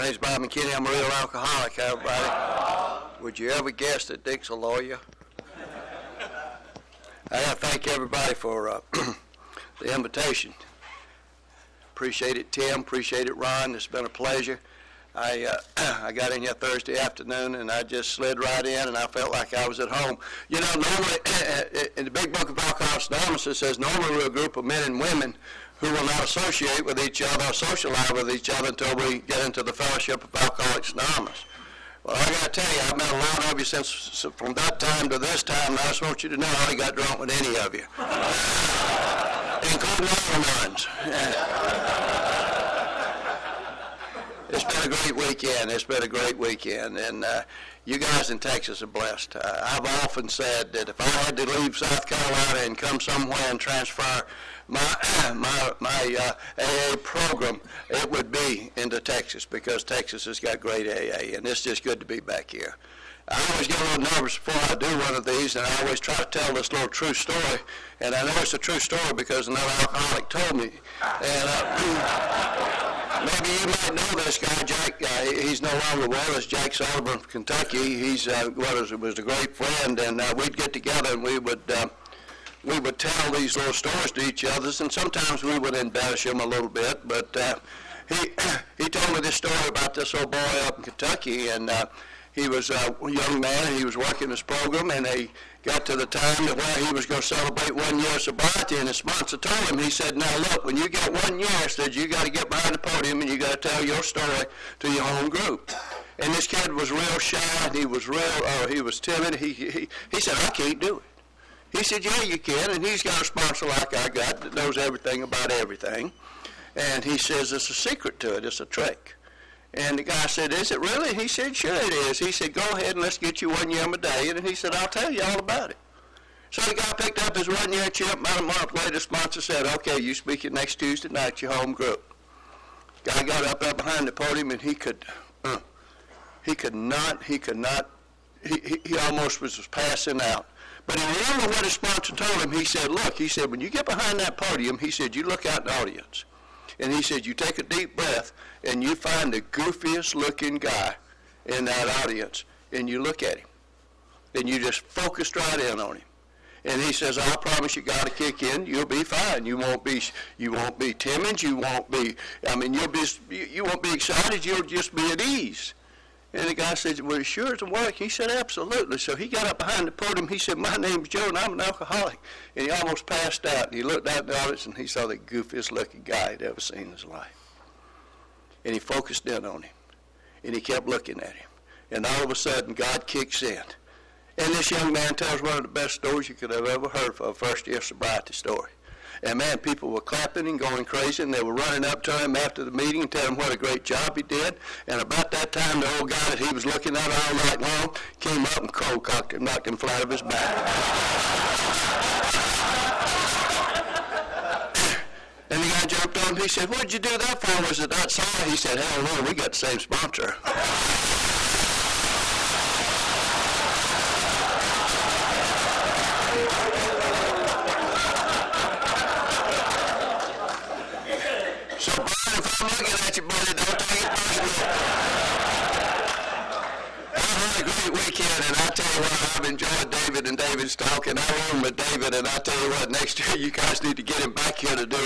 name's Bob McKinney. I'm a real alcoholic, everybody. Would you ever guess that Dick's a lawyer? I got to thank everybody for the invitation. Appreciate it, Tim. Appreciate it, Ron. It's been a pleasure. I got in here Thursday afternoon, and I just slid right in, and I felt like I was at home. You know, normally, in the Big Book of Alcoholics Anonymous, it says, normally we're a group of men and women who will not associate with each other or socialize with each other until we get into the fellowship of Alcoholics Anonymous. Well, I got to tell you, I've met a lot of you since from that time to this time, and I just want you to know I ain't got drunk with any of you, including other ones. It's been a great weekend. It's been a great weekend, and you guys in Texas are blessed. I've often said that if I had to leave South Carolina and come somewhere and transfer my AA program, it would be into Texas, because Texas has got great AA, and it's just good to be back here. I always get a little nervous before I do one of these, and I always try to tell this little true story, and I know it's a true story because another alcoholic told me. And maybe you might know this guy, Jack. He's no longer with us. Jack Sullivan from Kentucky. He's was a great friend, and we'd get together and we would tell these little stories to each other, and sometimes we would embellish them a little bit. But he told me this story about this old boy up in Kentucky, and he was a young man, and he was working his program, and they got to the time where he was going to celebrate 1 year of sobriety, and his sponsor told him, he said, now look, when you get 1 year, he said, you got to get behind the podium and you got to tell your story to your own group. And this kid was real shy, and he was timid. He said, I can't do it. He said, yeah, you can, and he's got a sponsor like I got that knows everything about everything. And he says, it's a secret to it, it's a trick. And the guy said, is it really? He said, sure it is. He said, go ahead and let's get you 1 year medallion. And he said, I'll tell you all about it. So the guy picked up his 1 year chip. About a month later, the sponsor said, okay, you speak it next Tuesday night at your home group. Guy got up there behind the podium, and he almost was passing out. But he remembered what his sponsor told him. He said, look, he said, when you get behind that podium, he said, you look out in the audience. And he said, you take a deep breath, and you find the goofiest looking guy in that audience, and you look at him. And you just focus right in on him. And he says, I promise you, God will kick in, you'll be fine. You won't be timid, you won't be excited, you'll just be at ease. And the guy said, well, it sure doesn't work. He said, absolutely. So he got up behind the podium. He said, my name's Joe, and I'm an alcoholic. And he almost passed out. And he looked out in the audience, and he saw the goofiest looking guy he'd ever seen in his life. And he focused in on him. And he kept looking at him. And all of a sudden, God kicks in. And this young man tells one of the best stories you could have ever heard for a first-year sobriety story. And, man, people were clapping and going crazy, and they were running up to him after the meeting and telling him what a great job he did. And about that time, the old guy that he was looking at all night long came up and cold-cocked him, knocked him flat of his back. And the guy jumped on him. He said, what'd you do that for? Was it that sorry? He said, hell no, we got the same sponsor. So, Brian, if I'm looking at you, buddy, don't take it personal. I've had a great weekend, and I tell you what, I've enjoyed David and David's talk, and I room with David, and I tell you what, next year you guys need to get him back here to do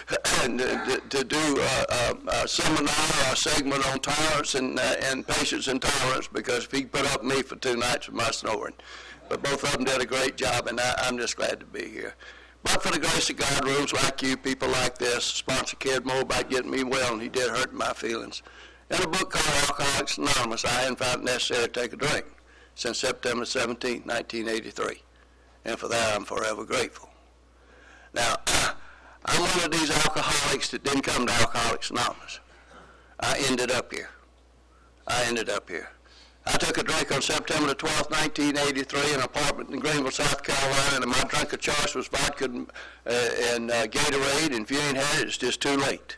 a seminar or a segment on tolerance and patience and tolerance, because if he put up with me for 2 nights with my snoring. But both of them did a great job, and I'm just glad to be here. But for the grace of God, rooms like you, people like this, sponsor cared more about getting me well, and he did hurt my feelings. And a book called Alcoholics Anonymous, I hadn't found it necessary to take a drink since September 17, 1983. And for that, I'm forever grateful. Now, I'm one of these alcoholics that didn't come to Alcoholics Anonymous. I ended up here. I took a drink on September the 12th, 1983, in an apartment in Greenville, South Carolina, and my drink of choice was vodka and Gatorade, and if you ain't had it, it's just too late.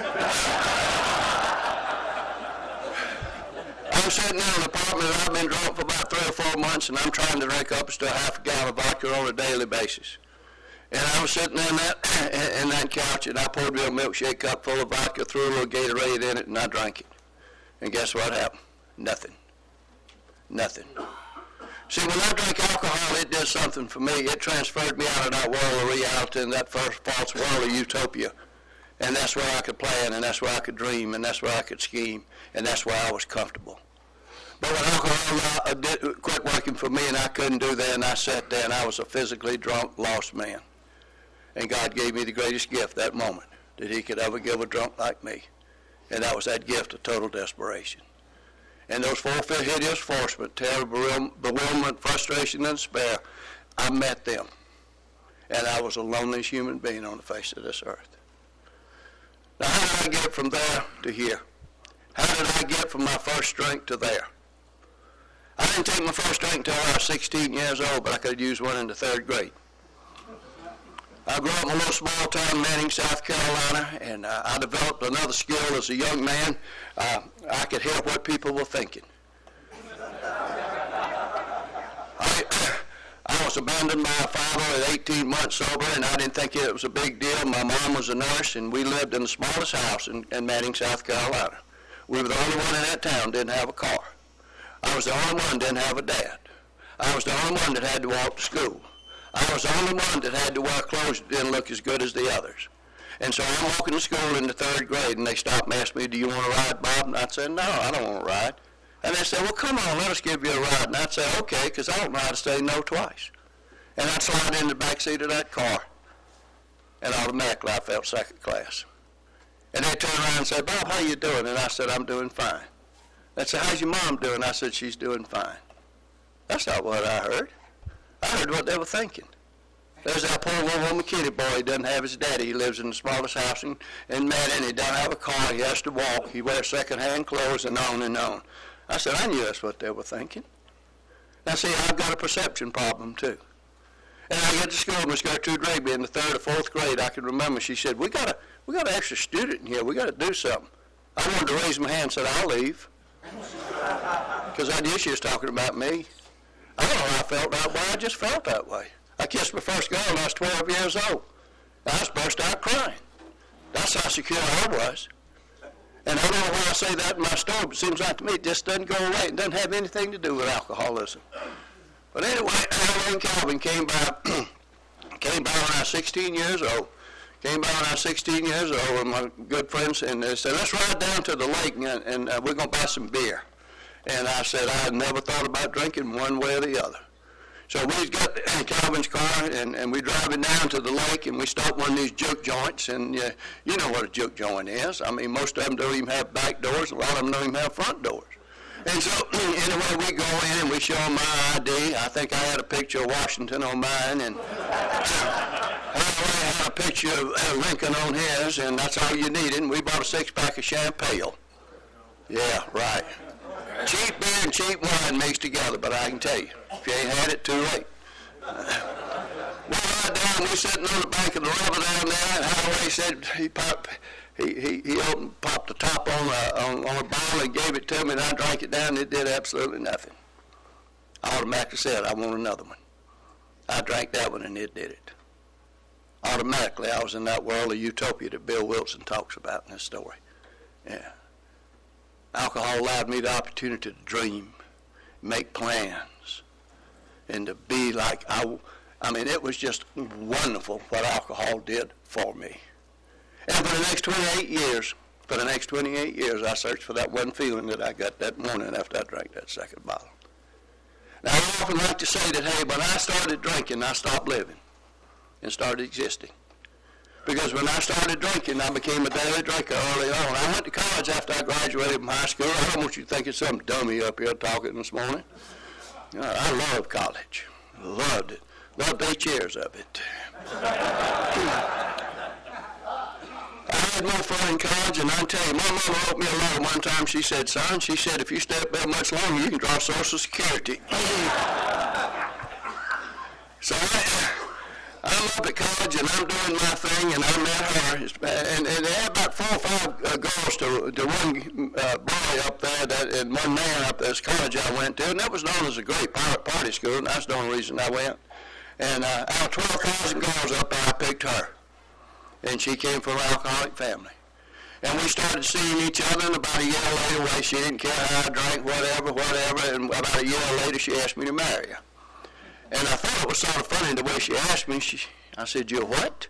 I'm sitting in an apartment, and I've been drunk for about 3 or 4 months, and I'm trying to drink up to a half a gallon of vodka on a daily basis. And I was sitting in that couch, and I poured me a milkshake cup full of vodka, threw a little Gatorade in it, and I drank it. And guess what happened? Nothing. Nothing. See, when I drank alcohol, it did something for me. It transferred me out of that world of reality and that first false world of utopia. And that's where I could plan, and that's where I could dream, and that's where I could scheme, and that's where I was comfortable. But when alcohol quit working for me and I couldn't do that, and I sat there and I was a physically drunk, lost man. And God gave me the greatest gift that moment that he could ever give a drunk like me. And that was that gift of total desperation. And those 4 hideous forcement, terror, bewilderment, frustration, and despair, I met them. And I was the loneliest human being on the face of this earth. Now, how did I get from there to here? How did I get from my first drink to there? I didn't take my first drink until I was 16 years old, but I could use one in the 3rd grade. I grew up in a little small town, Manning, South Carolina, and I developed another skill as a young man. I could hear what people were thinking. I was abandoned by a father at 18 months sober, and I didn't think it was a big deal. My mom was a nurse, and we lived in the smallest house in Manning, South Carolina. We were the only one in that town didn't have a car. I was the only one didn't have a dad. I was the only one that had to walk to school. I was the only one that had to wear clothes that didn't look as good as the others. And so I'm walking to school in the 3rd grade, and they stopped and asked me, "Do you want to ride, Bob?" And I'd say, "No, I don't want to ride." And they said, "Well, come on, let us give you a ride." And I'd say, "Okay," because I don't know how to say no twice. And I'd slide in the back seat of that car, and automatically I felt second class. And they turned around and said, "Bob, how you doing?" And I said, "I'm doing fine." They said, "How's your mom doing?" I said, "She's doing fine." That's not what I heard. I heard what they were thinking. There's that poor little McKinney boy. He doesn't have his daddy. He lives in the smallest house in Manning. He doesn't have a car. He has to walk. He wears second-hand clothes, and on and on. I said, I knew that's what they were thinking. Now, see, I've got a perception problem, too. And I get to school, Miss Gertrude Raby, in the 3rd or 4th grade, I can remember, she said, we got an extra student in here. We got to do something. I wanted to raise my hand and said, I'll leave. Because I knew she was talking about me. I don't know how I felt that way. I just felt that way. I kissed my first girl when I was 12 years old. I was burst out crying. That's how secure I was. And I don't know why I say that in my story, but it seems like to me it just doesn't go away. It doesn't have anything to do with alcoholism. But anyway, Halloween Calvin came by when I was 16 years old. Came by when I was 16 years old with my good friends, and they said, let's ride down to the lake, and we're going to buy some beer. And I said, I had never thought about drinking one way or the other. So we got in Calvin's car, and we driving down to the lake, and we stop one of these juke joints, and you know what a juke joint is. I mean, most of them don't even have back doors. A lot of them don't even have front doors. And so anyway, we go in, and we show them my ID. I think I had a picture of Washington on mine, and I had a picture of Lincoln on his, and that's all you needed. And we bought a 6-pack of champagne. Yeah, right. Cheap beer and cheap wine mixed together, but I can tell you, if you ain't had it, too late. We ride down, we sitting on the bank of the river down there, and Holloway said he popped the top on a bottle and gave it to me, and I drank it down, and it did absolutely nothing. I automatically said, I want another one. I drank that one, and it did it. Automatically, I was in that world of utopia that Bill Wilson talks about in his story. Yeah. Alcohol allowed me the opportunity to dream, make plans, and to be like I mean, it was just wonderful what alcohol did for me. And for the next 28 years, I searched for that one feeling that I got that morning after I drank that second bottle. Now, I often like to say that, hey, when I started drinking, I stopped living and started existing. Because when I started drinking, I became a daily drinker early on. I went to college after I graduated from high school. I don't want you to think it's some dummy up here talking this morning. I loved college. Loved it. Loved 8 years of it. I had more fun in college, and I tell you, my mama wrote me a letter one time. She said, son, she said, if you stay up there much longer, you can draw Social Security. So I'm up at college, and I'm doing my thing, and I met her. And they had about 4 or 5 girls to one boy up there, and one man up there, this college I went to, and that was known as a great party school, and that's the only reason I went. And out of 12,000 girls up there, I picked her. And she came from an alcoholic family. And we started seeing each other, and about a year later, well, she didn't care how I drank, whatever, and about a year later, she asked me to marry her. And I thought it was sort of funny the way she asked me. I said, "You're what?"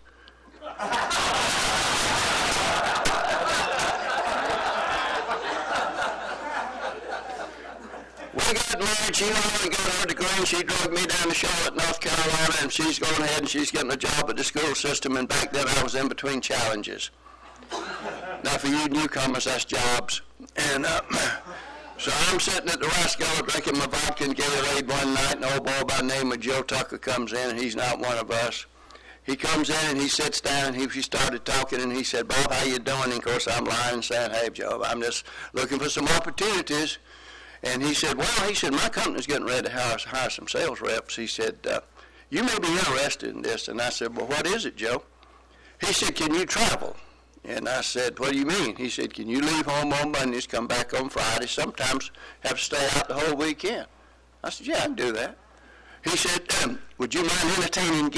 We got married. She already got her degree, and she drove me down to Charlotte, North Carolina, and she's going ahead and she's getting a job at the school system, and back then I was in between challenges. Now, for you newcomers, that's jobs. And so I'm sitting at the Rathskeller drinking my vodka and Gatorade one night, and an old boy by the name of Joe Tucker comes in, and he's not one of us. He comes in, and he sits down, and we started talking, and he said, "Bob, how you doing?" And, of course, I'm lying and saying, "Hey, Joe, I'm just looking for some opportunities." And he said, "Well," he said, "my company's getting ready to hire some sales reps." He said, "You may be interested in this." And I said, "Well, what is it, Joe?" He said, "Can you travel?" And I said, "What do you mean?" He said, "Can you leave home on Mondays, come back on Friday, sometimes have to stay out the whole weekend?" I said, "Yeah, I can do that." He said, "Would you mind entertaining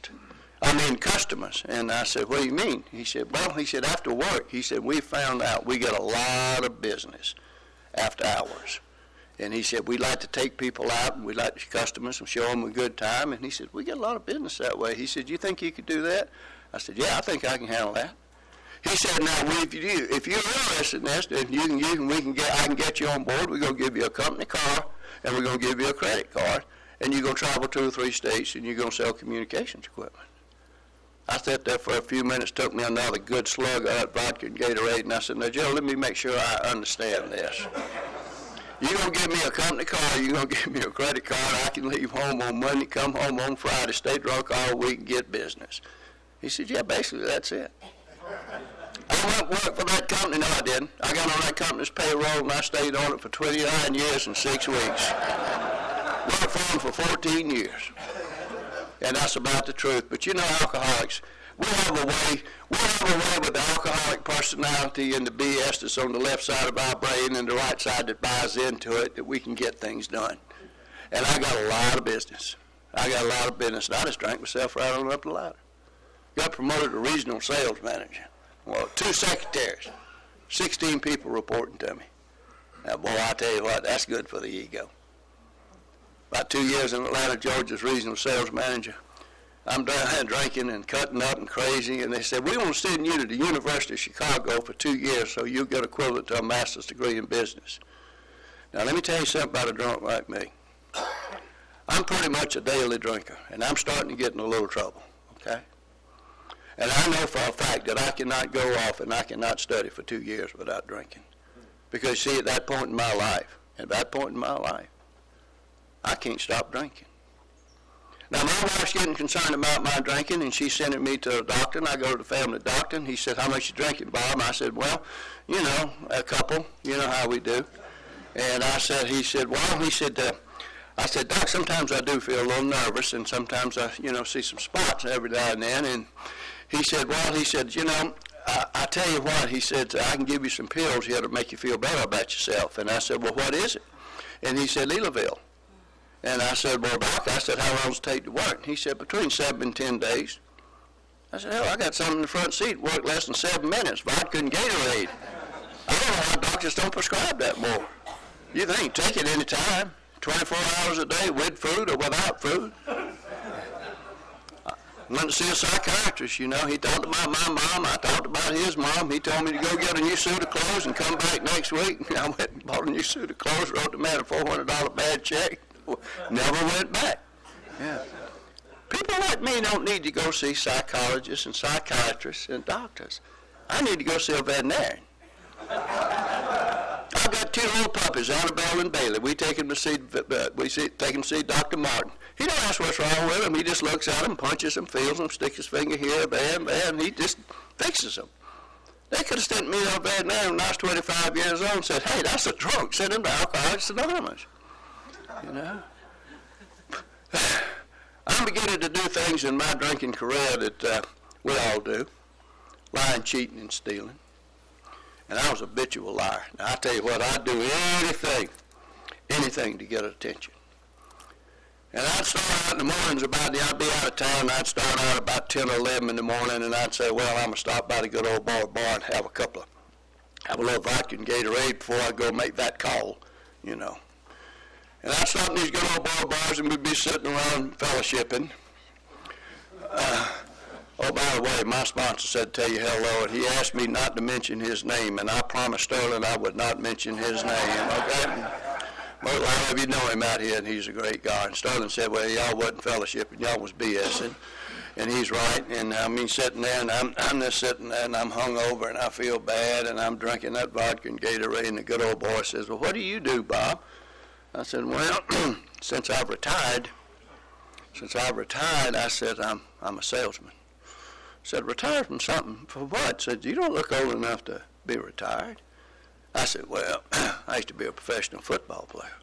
customers?" And I said, "What do you mean?" He said, "Well," he said, "after work," he said, "we found out we get a lot of business after hours." And he said, "We'd like to take people out, and we'd like to customers and show them a good time." And he said, "We get a lot of business that way." He said, "You think you could do that?" I said, "Yeah, I think I can handle that." He said, "Now, if you're interested in this, then I can get you on board. We're going to give you a company car, and we're going to give you a credit card, and you're going to travel 2 or 3 states, and you're going to sell communications equipment." I sat there for a few minutes, took me another good slug of that vodka and Gatorade, and I said, "Now, Joe, let me make sure I understand this. You're going to give me a company car, you're going to give me a credit card, I can leave home on Monday, come home on Friday, stay drunk all week, and get business." He said, "Yeah, basically that's it." I went to work for that company. No, I didn't. I got on that company's payroll, and I stayed on it for 29 years and 6 weeks. Worked for them for 14 years. And that's about the truth. But you know, alcoholics, we have a way with the alcoholic personality and the BS that's on the left side of our brain and the right side that buys into it, that we can get things done. And I got a lot of business. And I just drank myself right on up the ladder. Got promoted to regional sales manager. Well, 2 secretaries, 16 people reporting to me. Now, boy, I tell you what, that's good for the ego. About 2 years in Atlanta, Georgia, as regional sales manager. I'm drinking and cutting up and crazy, and they said, "We want to send you to the University of Chicago for 2 years so you'll get equivalent to a master's degree in business." Now, let me tell you something about a drunk like me. I'm pretty much a daily drinker, and I'm starting to get in a little trouble, okay? And I know for a fact that I cannot go off and I cannot study for 2 years without drinking. Because, see, at that point in my life, I can't stop drinking. Now, my wife's getting concerned about my drinking, and she's sending me to a doctor, and I go to the family doctor, and he said, "How much you drinking, Bob?" And I said, "Well, you know, a couple, you know how we do." And I said, I said, "Doc, sometimes I do feel a little nervous, and sometimes I, see some spots every now and then." And he said, "I tell you what," he said, "I can give you some pills here to make you feel better about yourself." And I said, "Well, what is it?" And he said, "Lelaville." And I said, "Well, Doc," I said, "how long does it take to work?" And he said, "Between 7 and 10 days. I said, "Hell, I got something in the front seat, worked less than 7 minutes, vodka and Gatorade." I don't know why doctors don't prescribe that more. You think, take it any time, 24 hours a day, with food or without food. I went to see a psychiatrist, He talked about my mom, I talked about his mom. He told me to go get a new suit of clothes and come back next week. I went and bought a new suit of clothes, wrote the man a $400 bad check. Never went back. Yeah. People like me don't need to go see psychologists and psychiatrists and doctors. I need to go see a veterinarian. I've got 2 little puppies, Annabelle and Bailey. We take them to see Dr. Martin. He don't ask what's wrong with them. He just looks at them, punches them, feels them, sticks his finger here, bam, bam. He just fixes them. They could have sent me to a veterinarian when I was 25 years old and said, "Hey, that's a drunk. Send him to Alcoholics Anonymous." I'm beginning to do things in my drinking career that we all do. Lying, cheating, and stealing. And I was a habitual liar. Now, I tell you what, I'd do anything to get attention. And I'd start out in the mornings I'd be out of town, and I'd start out about 10 or 11 in the morning, and I'd say, "Well, I'm going to stop by the good old bar and have a couple of have a little vodka and Gatorade before I go make that call, you know. And I saw these good old bars, and we'd be sitting around fellowshipping. Oh, by the way, my sponsor said to tell you hello, and he asked me not to mention his name, and I promised Sterling I would not mention his name, okay? But a lot of you know him out here, and he's a great guy. And Sterling said, well, y'all wasn't fellowshipping, y'all was BSing. And he's right, and I mean, sitting there, and I'm just sitting there, and I'm hungover, and I feel bad, and I'm drinking that vodka and Gatorade, and the good old boy says, well, what do you do, Bob? I said, well, since I've retired, I said, I'm a salesman. I said, retired from something? For what? I said, you don't look old enough to be retired. I said, well, I used to be a professional football player.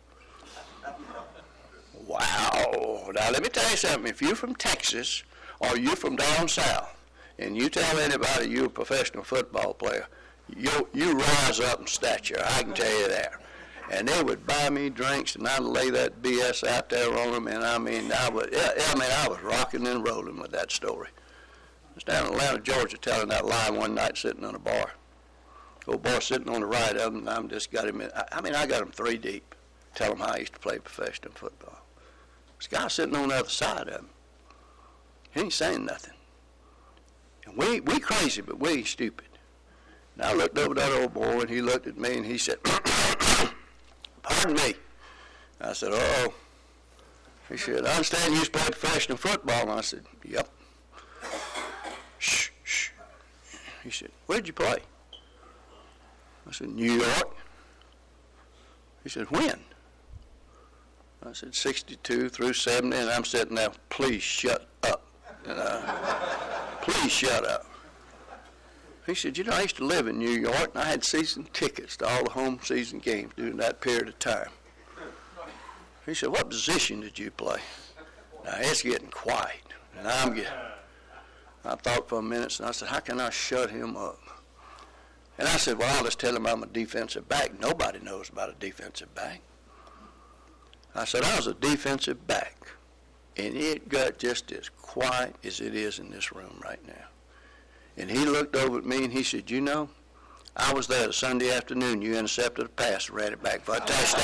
Wow. Now, let me tell you something. If you're from Texas or you're from down south and you tell anybody you're a professional football player, you rise up in stature. I can tell you that. And they would buy me drinks, and I'd lay that BS out there on them, and I was rocking and rolling with that story. I was down in Atlanta, Georgia, telling that lie one night sitting on a bar. Old boy sitting on the right of him, and I just got him in. I got him 3 deep. Tell him how I used to play professional football. This guy sitting on the other side of him, he ain't saying nothing. And we crazy, but we ain't stupid. And I looked over at that old boy, and he looked at me, and he said, pardon me. I said, uh-oh. He said, I understand you used to play professional football. And I said, yep. Shh, shh. He said, where'd you play? I said, New York. He said, when? I said, 62 through 70, and I'm sitting there, please shut up. Please shut up. He said, I used to live in New York, and I had season tickets to all the home season games during that period of time. He said, what position did you play? Now, it's getting quiet, and I thought for a minute, and I said, how can I shut him up? And I said, well, I'll just tell him I'm a defensive back. Nobody knows about a defensive back. I said, I was a defensive back, and it got just as quiet as it is in this room right now. And he looked over at me, and he said, I was there Sunday afternoon. You intercepted a pass and ran it back for a touchdown.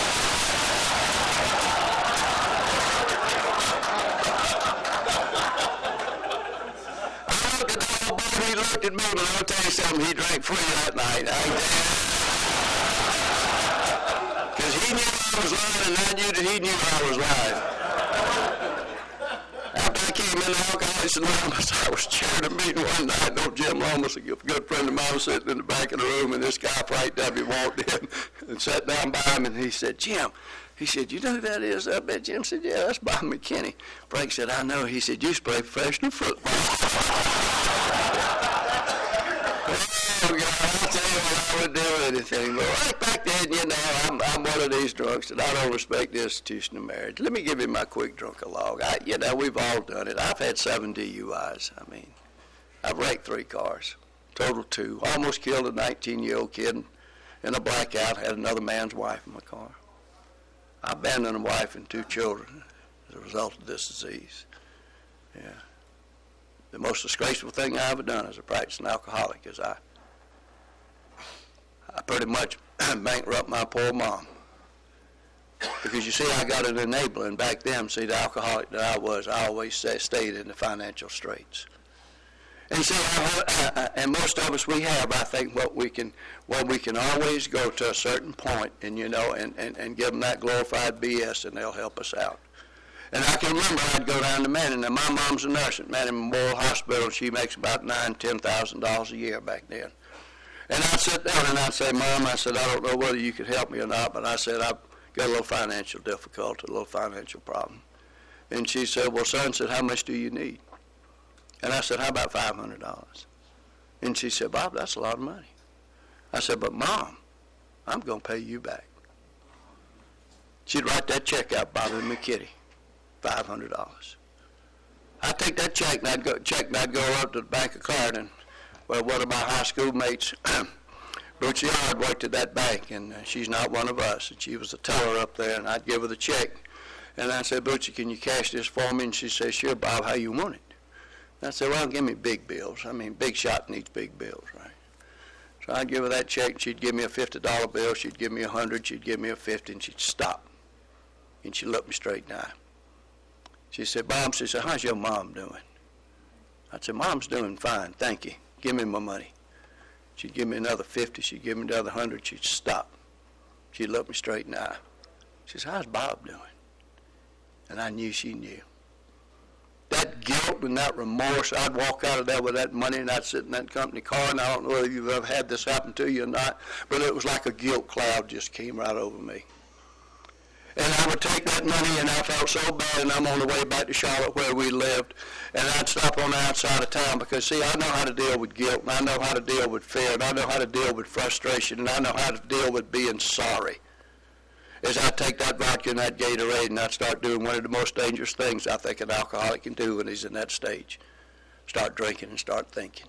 I looked at the old boy, he looked at me, but I'll tell you something, he drank free that night. Because he knew I was lying, and I knew that he knew I was lying. After I came in the Alcoholics Anonymous, I was chairing a meeting one night. Old Jim Lomas, a good friend of mine, was sitting in the back of the room, and this guy, Frank W., walked in and sat down by him, and he said, Jim, he said, you know who that is? I bet Jim said, yeah, that's Bob McKinney. Frank said, I know. He said, you used to play professional football. Oh, God, I'll tell you what, I would do anything. But right back then, I'm one of these drunks, and I don't respect the institution of marriage. Let me give you my quick drunk log. We've all done it. I've had 7 DUIs. I've wrecked 3 cars, total 2. Almost killed a 19-year-old kid in a blackout, had another man's wife in my car. I abandoned a wife and 2 children as a result of this disease. Yeah. The most disgraceful thing I ever done as a practicing alcoholic is I pretty much bankrupted my poor mom. Because you see, I got an enabler, and back then, see, the alcoholic that I was, I always stayed in the financial straits. And see, and most of us, we have, I think, what we can always go to a certain point, and and give them that glorified BS, and they'll help us out. And I can remember I'd go down to Manning, and my mom's a nurse at Manning Memorial Hospital. She makes about $9,000-$10,000 a year back then. And I'd sit down and I'd say, Mom, I said, I don't know whether you could help me or not, but I said, I've got a little financial difficulty, a little financial problem. And she said, well, son, said, how much do you need? And I said, how about $500? And she said, Bob, that's a lot of money. I said, but Mom, I'm going to pay you back. She'd write that check out, Bobby McKinney, $500. I'd take that check and I'd go up to the Bank of Clarendon, where one of my high school mates, Bootsy Hard, worked at that bank, and she's not one of us. And she was a teller up there, and I'd give her the check. And I said, Bootsy, can you cash this for me? And she said, sure, Bob, how you want it? And I said, well, give me big bills. Big shot needs big bills, right? So I'd give her that check, and she'd give me a $50 bill, she'd give me $100, she'd give me a $50, and she'd stop. And she'd look me straight in the eye. She said, Bob, she said, how's your mom doing? I said, Mom's doing fine, thank you. Give me my money. She'd give me another 50, she'd give me another 100, she'd stop. She'd look me straight in the eye. She said, how's Bob doing? And I knew she knew. That guilt and that remorse, I'd walk out of there with that money and I'd sit in that company car, and I don't know if you've ever had this happen to you or not, but it was like a guilt cloud just came right over me. And I would take that money, and I felt so bad, and I'm on the way back to Charlotte where we lived, and I'd stop on the outside of town because, see, I know how to deal with guilt, and I know how to deal with fear, and I know how to deal with frustration, and I know how to deal with being sorry. As I take that vodka and that Gatorade, and I'd start doing one of the most dangerous things I think an alcoholic can do when he's in that stage. Start drinking and start thinking.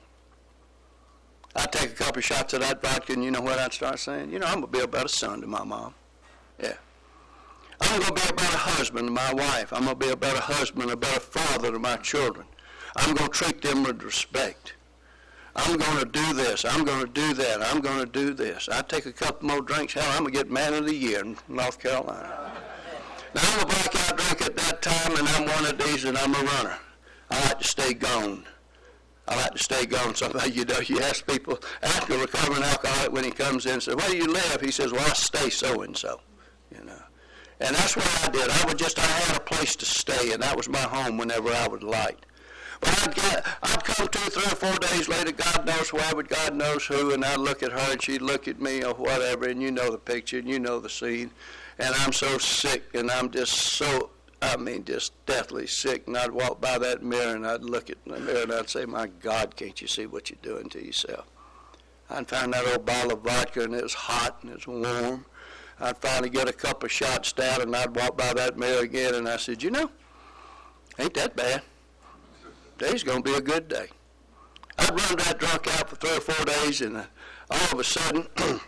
I'd take a couple of shots of that vodka, and you know what I'd start saying? You know, I'm going to be a better son to my mom. Yeah. I'm going to be a better husband to my wife. I'm going to be a better husband, a better father to my children. I'm going to treat them with respect. I'm going to do this. I'm going to do that. I'm going to do this. I take a couple more drinks. Hell, I'm going to get man of the year in North Carolina. Now, I'm a blackout drinker at that time, and I'm one of these, and I'm a runner. I like to stay gone. I like to stay gone. Sometimes, you know, you ask people, ask a recovering alcoholic when he comes in and says, where do you live? He says, well, I stay so-and-so, you know. And that's what I did. I had a place to stay, and that was my home whenever I would light. But I'd come 2, 3, or 4 days later, God knows where, but God knows who, and I'd look at her, and she'd look at me or whatever, and you know the picture, and you know the scene. And I'm so sick, and I'm just just deathly sick. And I'd walk by that mirror, and I'd look at the mirror, and I'd say, my God, can't you see what you're doing to yourself? I'd find that old bottle of vodka, and it was hot, and it was warm. I'd finally get a couple of shots down, and I'd walk by that mirror again, and I said, you know, ain't that bad. Today's going to be a good day. I'd run that drunk out for 3 or 4 days, and all of a sudden,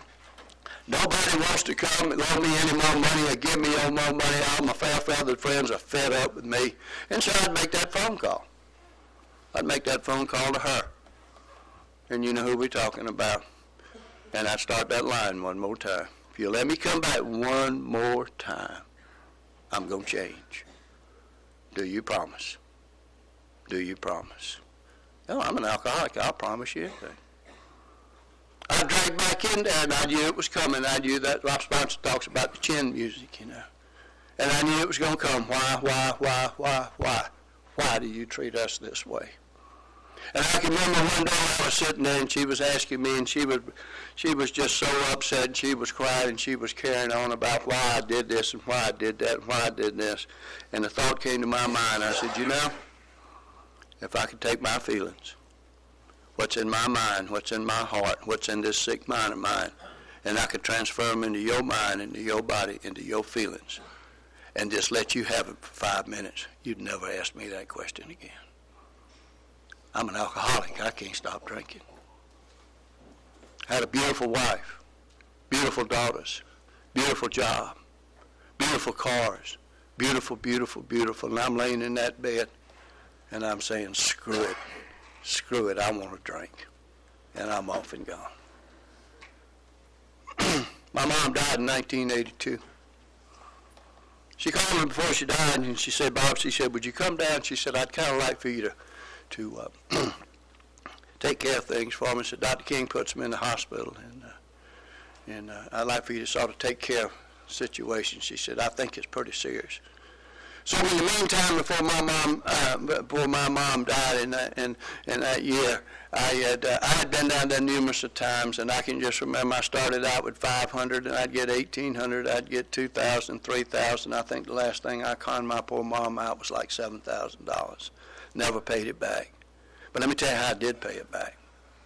nobody wants to come and loan me any more money or give me any more money. All my fair-feathered friends are fed up with me. And so I'd make that phone call. I'd make that phone call to her. And you know who we're talking about. And I'd start that line one more time. If you let me come back one more time, I'm going to change. Do you promise? Do you promise? No, I'm an alcoholic. I'll promise you anything. I drank back in there, and I knew it was coming. I knew that Rob Spencer talks about the chin music, you know. And I knew it was going to come. Why? Why do you treat us this way? And I can remember one day I was sitting there, and she was asking me, and she was just so upset, and she was crying, and she was carrying on about why I did this, and why I did that, and why I did this. And the thought came to my mind. I said, you know, if I could take my feelings, what's in my mind, what's in my heart, what's in this sick mind of mine, and I could transfer them into your mind, into your body, into your feelings, and just let you have it for 5 minutes, you'd never ask me that question again. I'm an alcoholic. I can't stop drinking. I had a beautiful wife, beautiful daughters, beautiful job, beautiful cars, beautiful, and I'm laying in that bed, and I'm saying, screw it, I want to drink. And I'm off and gone. My mom died in 1982. She called me before she died, and she said, Bob, she said, would you come down? She said, I'd kind of like for you to take care of things for me. She said, Dr. King puts me in the hospital, and I'd like for you to sort of take care of the situation. She said, I think it's pretty serious. So in the meantime, before my mom died in that year, I had been down there numerous of times, and I can just remember I started out with $500, and I'd get $1,800, I'd get $2,000, $3,000. I think the last thing I conned my poor mom out was like $7,000. Never paid it back. But let me tell you how I did pay it back.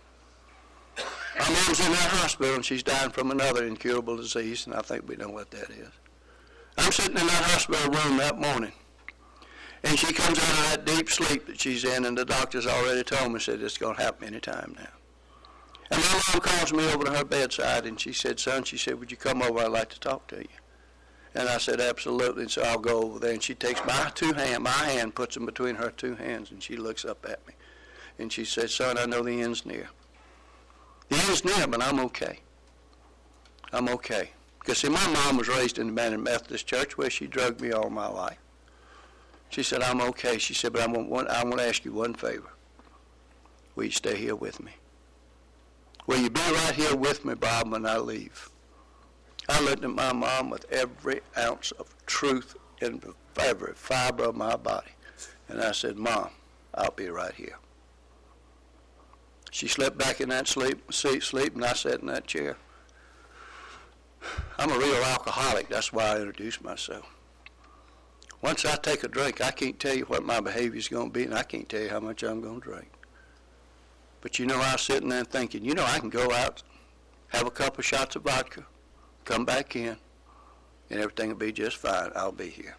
My mom's in that hospital, and she's dying from another incurable disease, and I think we know what that is. I'm sitting in that hospital room that morning, and she comes out of that deep sleep that she's in, and the doctor's already told me, said, it's going to happen any time now. And my mom calls me over to her bedside, and she said, son, she said, would you come over? I'd like to talk to you. And I said, absolutely. And so I'll go over there, and she takes my hand, puts them between her two hands, and she looks up at me. And she said, son, I know the end's near. The raised them, but I'm okay. I'm okay. Because, see, my mom was raised in the United Methodist Church where she drugged me all my life. She said, I'm okay. She said, but I want to ask you one favor. Will you stay here with me? Will you be right here with me, Bob, when I leave? I looked at my mom with every ounce of truth in every fiber of my body. And I said, Mom, I'll be right here. She slipped back in that sleep, and I sat in that chair. I'm a real alcoholic. That's why I introduced myself. Once I take a drink, I can't tell you what my behavior is going to be, and I can't tell you how much I'm going to drink. But I was sitting there thinking, I can go out, have a couple shots of vodka, come back in, and everything will be just fine. I'll be here.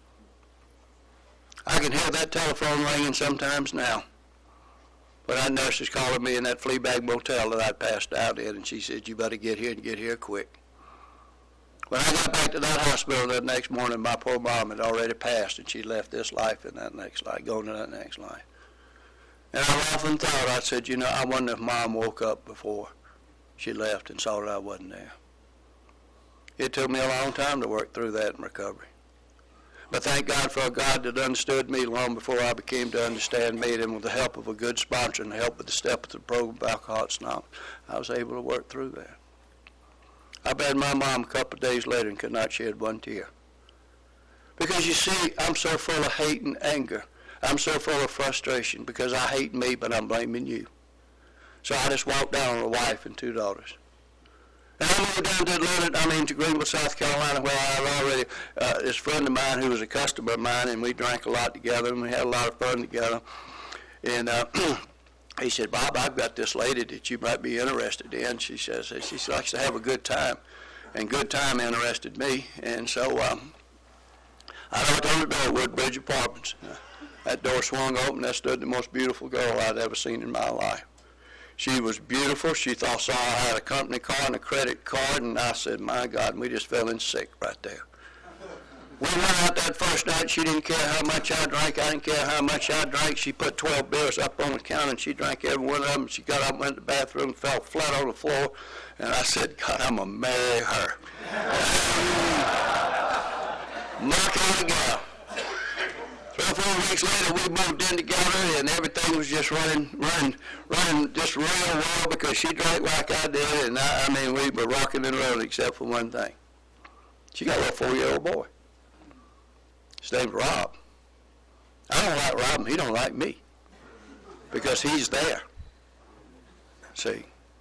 I can hear that telephone ringing sometimes now. But that nurse is calling me in that flea bag motel that I passed out in, and she said, you better get here and get here quick. When I got back to that hospital that next morning, my poor mom had already passed, and she left this life and that next life, going to that next life. And I often thought, I said, I wonder if Mom woke up before she left and saw that I wasn't there. It took me a long time to work through that in recovery. But thank God for a God that understood me long before I became to understand me, and with the help of a good sponsor and the help of the step of the program of Alcoholics Anonymous, I was able to work through that. I buried my mom a couple of days later and could not shed one tear. Because you see, I'm so full of hate and anger. I'm so full of frustration because I hate me, but I'm blaming you. So I just walked down with a wife and 2 daughters. And I moved down to Greenville, South Carolina, where I had already, this friend of mine who was a customer of mine, and we drank a lot together, and we had a lot of fun together. And he said, Bob, I've got this lady that you might be interested in. She says she likes to have a good time, and good time interested me. And so I knocked on the door at Woodbridge Apartments. That door swung open. There stood the most beautiful girl I'd ever seen in my life. She was beautiful. She saw I had a company car and a credit card, and I said, my God, and we just fell in sick right there. We went out that first night. She didn't care how much I drank. I didn't care how much I drank. She put 12 beers up on the counter, and she drank every one of them. She got up, went to the bathroom, and fell flat on the floor, and I said, God, I'm going to marry her. Knock on the gal. 3 or 4 weeks later, we moved in together, and everything was just running just real well because she drank like I did, and we were rocking and rolling except for one thing. She got a little 4-year-old boy. His name's Rob. I don't like Rob, and he don't like me because he's there. See,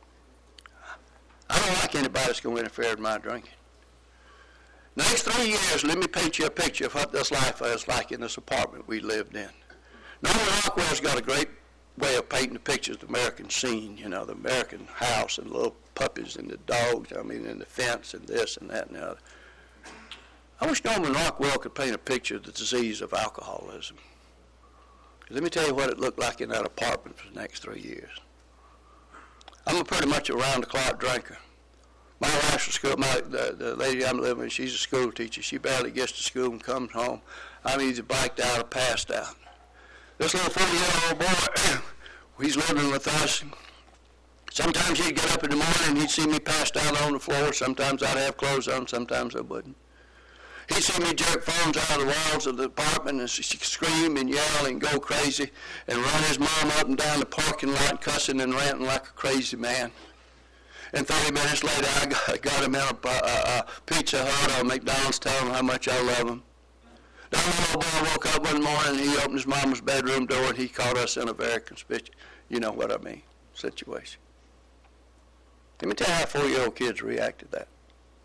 I don't like anybody that's going to interfere with my drinking. Next 3 years, let me paint you a picture of what this life is like in this apartment we lived in. Norman Rockwell's got a great way of painting the pictures of the American scene, the American house and the little puppies and the dogs, and the fence and this and that and the other. I wish Norman Rockwell could paint a picture of the disease of alcoholism. Let me tell you what it looked like in that apartment for the next 3 years. I'm pretty much a round-the-clock drinker. My wife's a school, the lady I'm living with, she's a school teacher. She barely gets to school and comes home. I'm either blacked out or passed out. This little 40-year-old boy, he's living with us. Sometimes he'd get up in the morning and he'd see me passed out on the floor. Sometimes I'd have clothes on, sometimes I wouldn't. He'd see me jerk phones out of the walls of the apartment and scream and yell and go crazy and run his mom up and down the parking lot cussing and ranting like a crazy man. And 30 minutes later, I got him in a Pizza Hut or McDonald's telling him how much I love him. That little boy woke up one morning and he opened his mama's bedroom door and he caught us in a very conspicuous, situation. Let me tell you how 4-year-old kids react to that.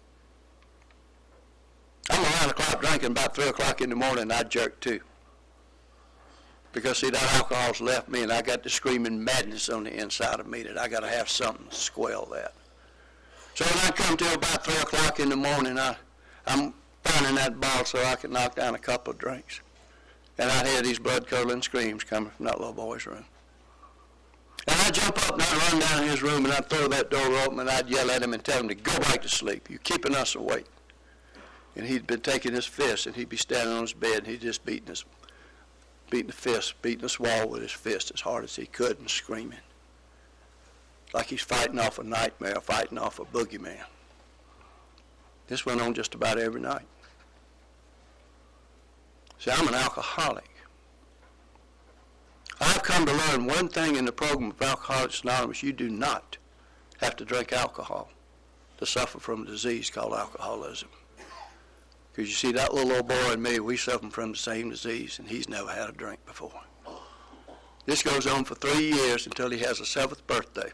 I'm around the clock drinking about 3 o'clock in the morning and I jerk too. Because, see, that alcohol's left me and I got the screaming madness on the inside of me that I got to have something to squell that. So when I come to about 3 o'clock in the morning, I'm finding that bottle so I can knock down a couple of drinks. And I'd hear these blood-curdling screams coming from that little boy's room. And I'd jump up and I'd run down his room and I'd throw that door open and I'd yell at him and tell him to go back to sleep. You're keeping us awake. And he'd been taking his fist and he'd be standing on his bed and he'd just beating the wall with his fist as hard as he could and screaming. like he's fighting off a nightmare, fighting off a boogeyman. This went on just about every night. See, I'm an alcoholic. I've come to learn one thing in the program of Alcoholics Anonymous: you do not have to drink alcohol to suffer from a disease called alcoholism. Because you see, that little old boy and me, we suffer from the same disease, and he's never had a drink before. This goes on for 3 years until he has a 7th birthday.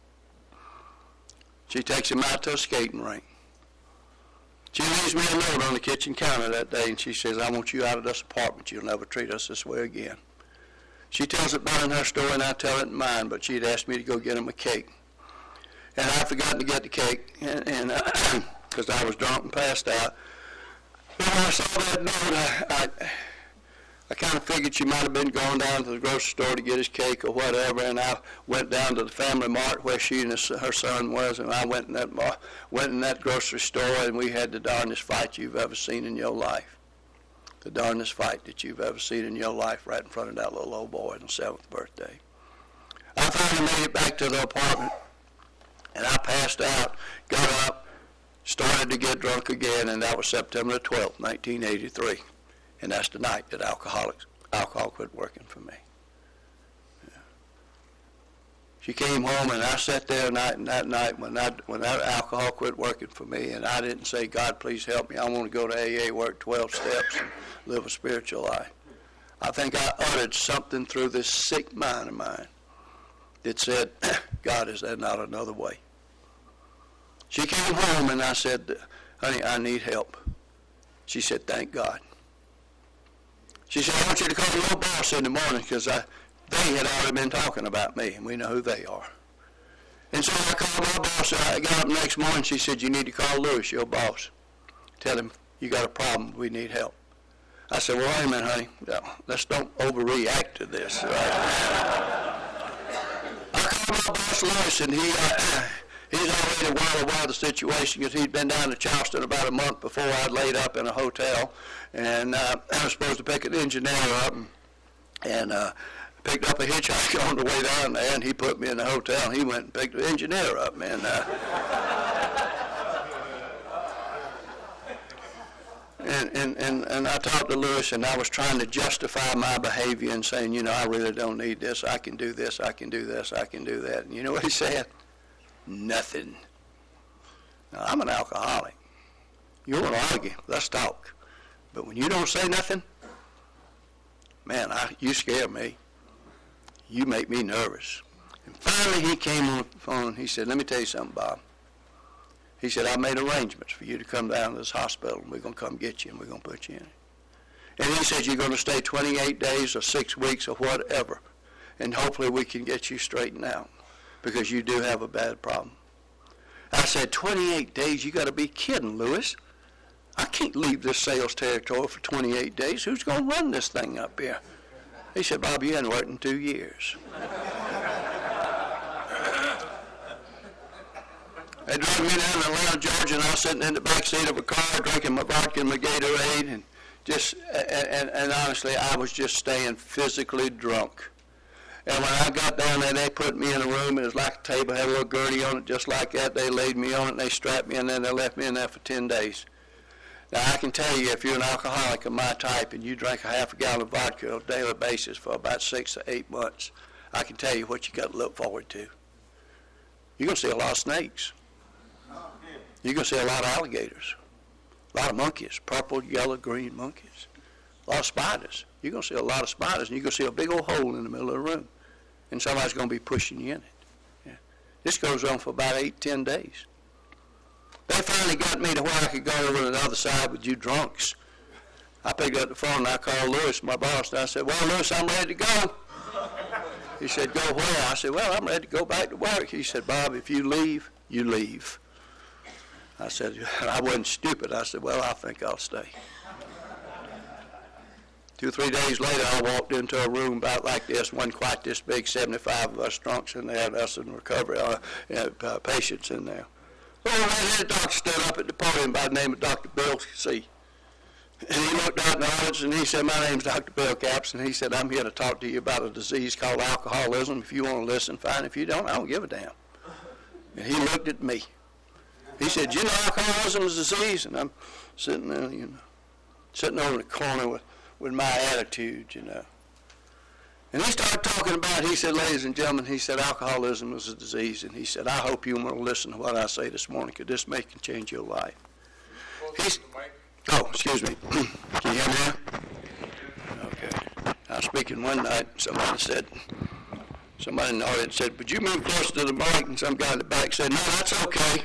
She takes him out to a skating rink. She leaves me a note on the kitchen counter that day, and she says, I want you out of this apartment. You'll never treat us this way again. She tells it about in her story, and I tell it in mine, but she'd asked me to go get him a cake. And I'd forgotten to get the cake, and because I was drunk and passed out. But when I saw that note, I kind of figured she might have been going down to the grocery store to get his cake or whatever, and I went down to the Family Mart where she and her son was, and I went in that grocery store, and we had the darndest fight you've ever seen in your life. The darndest fight that you've ever seen in your life right in front of that little old boy on his 7th birthday. I finally made it back to the apartment, and I passed out, got up, started to get drunk again, and that was September the 12th, 1983. And that's the night that alcohol quit working for me. Yeah. She came home, and I sat there that night when that alcohol quit working for me, and I didn't say, God, please help me. I want to go to AA, work 12 steps, and live a spiritual life. I think I uttered something through this sick mind of mine that said, God, is there not another way? She came home, and I said, honey, I need help. She said, thank God. She said, I want you to call your boss in the morning, because they had already been talking about me, and we know who they are. And so I called my boss. I got up the next morning. She said, you need to call Lewis, your boss. Tell him you got a problem. We need help. I said, well, wait a minute, honey. No, let's don't overreact to this. Right? I called my boss, Lewis, and he's already well aware of the situation because he'd been down to Charleston about a month before. I'd laid up in a hotel, and I was supposed to pick an engineer up, and picked up a hitchhiker on the way down there, and he put me in the hotel, and he went and picked the engineer up, man. And I talked to Lewis, and I was trying to justify my behavior and saying, you know, I really don't need this. I can do this. I can do this. I can do that. And you know what he said? Nothing. Now, I'm an alcoholic. You want to argue, let's talk. But when you don't say nothing, man, you scare me. You make me nervous. And finally he came on the phone and he said, let me tell you something, Bob. He said, I made arrangements for you to come down to this hospital, and we're going to come get you, and we're going to put you in it. And he said, you're going to stay 28 days or 6 weeks or whatever, and hopefully we can get you straightened out, because you do have a bad problem. I said, 28 days? You got to be kidding, Lewis. I can't leave this sales territory for 28 days. Who's going to run this thing up here? He said, Bob, you hadn't worked in 2 years. They drove me down to Atlanta, Georgia, and I was sitting in the back seat of a car drinking my vodka and my Gatorade, and honestly, I was just staying physically drunk. And when I got down there, they put me in a room. It was like a table, had a little gurney on it, just like that. They laid me on it, and they strapped me in there, and they left me in there for 10 days. Now, I can tell you, if you're an alcoholic of my type and you drink a half a gallon of vodka on a daily basis for about 6 to 8 months, I can tell you what you got to look forward to. You're going to see a lot of snakes. You're going to see a lot of alligators, a lot of monkeys, purple, yellow, green monkeys, a lot of spiders. You're going to see a lot of spiders, and you're going to see a big old hole in the middle of the room, and somebody's going to be pushing you in it. Yeah. This goes on for about 8-10 days. They finally got me to where I could go over to the other side with you drunks. I picked up the phone, and I called Lewis, my boss, and I said, well, Lewis, I'm ready to go. He said, go where? I said, well, I'm ready to go back to work. He said, Bob, if you leave, you leave. I said, I wasn't stupid. I said, well, I think I'll stay. 2 or 3 days later, I walked into a room about like this, wasn't quite this big, 75 of us drunks in there, and us in recovery, patients in there. Oh, that doctor stood up at the podium by the name of Dr. Bill C. And he looked out in the audience, and he said, my name's Dr. Bill Capps, and he said, I'm here to talk to you about a disease called alcoholism. If you want to listen, fine. If you don't, I don't give a damn. And he looked at me. He said, you know alcoholism is a disease? And I'm sitting there, sitting over in the corner with my attitude, And he started talking about, he said, ladies and gentlemen, he said, alcoholism is a disease. And he said, I hope you want to listen to what I say this morning, because this may can change your life. Oh, excuse me. Can you hear me now? Okay. I was speaking one night, somebody in the audience said, would you move closer to the mic? And some guy in the back said, no, that's okay.